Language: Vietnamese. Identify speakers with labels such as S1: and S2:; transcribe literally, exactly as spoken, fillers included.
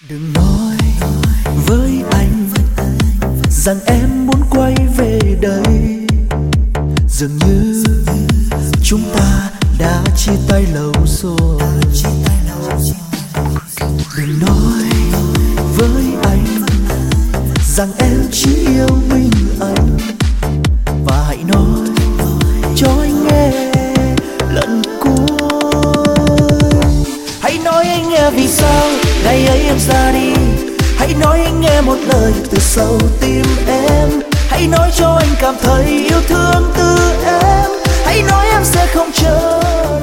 S1: Đừng nói với anh rằng em muốn quay về đây, dường như chúng ta đã chia tay lâu rồi. Đừng nói với anh rằng em chỉ yêu mình anh, và hãy nói cho anh nghe lần cuối. Hãy nói anh nghe vì sao ngày ấy em ra đi, hãy nói anh nghe một lời từ sâu tim em. Hãy nói cho anh cảm thấy yêu thương từ em, hãy nói em sẽ không trở